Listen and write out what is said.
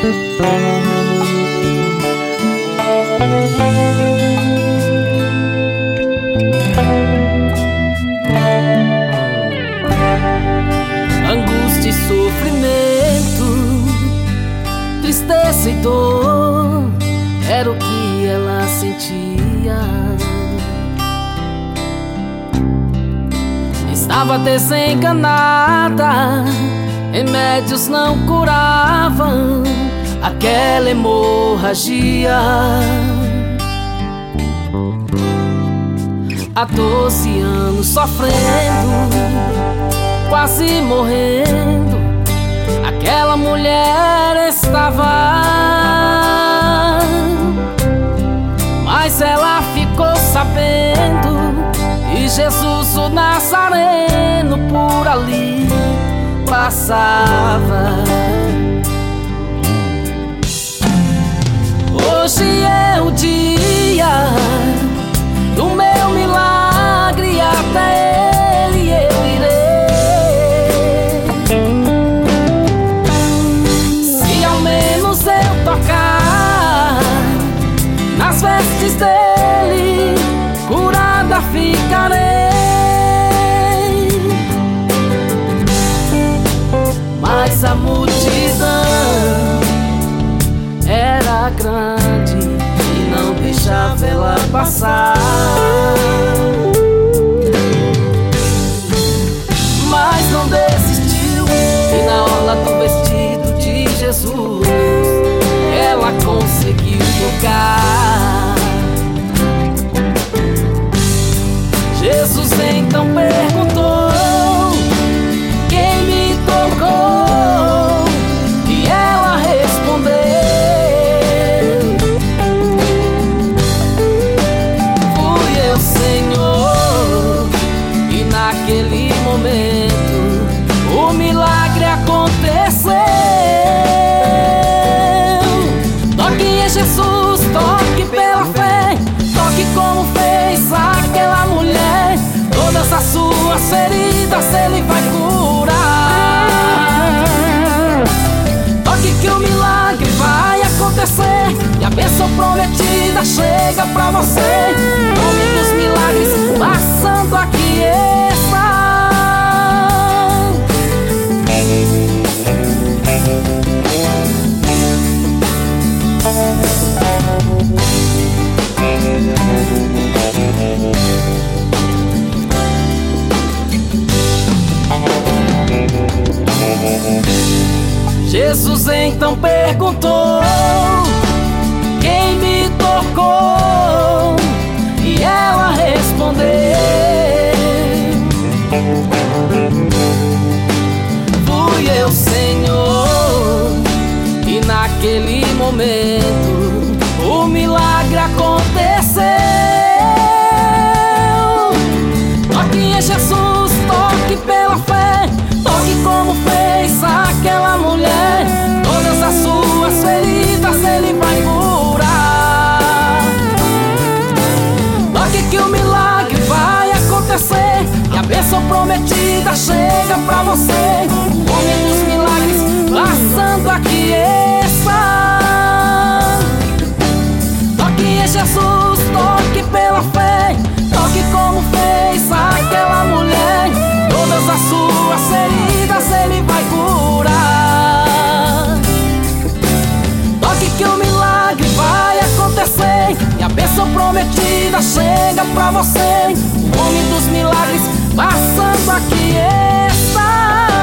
Angústia e sofrimento, tristeza e dor, era o que ela sentia. Estava desenganada, remédios não curavam aquela hemorragia. Há 12 anos sofrendo, quase morrendo, aquela mulher estava. Mas ela ficou sabendo, e Jesus o Nazareno por ali passava. Hoje é o dia do meu milagre, até Ele eu irei. Se ao menos eu tocar nas vestes dele, curada ficarei. Mas a multidão era grande e não deixava ela passar. Mas não desistiu, e na orla do vestido de Jesus ela conseguiu tocar. Jesus então perguntou: quem me tocou? E ela respondeu: fui eu, Senhor. E naquele momento o milagre aconteceu. Toque em Jesus, toque pela fé, toque como fez aquela mulher. Todas as suas feridas Ele vai curar. Toque que o milagre vai acontecer, e a bênção prometida chega pra você. O nome dos milagres passando aqui está. Jesus então perguntou: quem me tocou? E ela respondeu: fui eu, Senhor. E naquele momento o milagre aconteceu. Toque em Jesus, toque pela fé, toque como fez aquela mulher. Todas as suas feridas Ele vai curar. Toque que o milagre vai acontecer, e a bênção prometida chega pra você. O homem dos milagres passando aqui está. Toque em Jesus, toque pela fé, toque como fez aquela mulher. Todas as suas feridas Ele vai curar. Toque que o milagre vai acontecer, e a bênção prometida chega pra você. O homem dos milagres passando aqui está.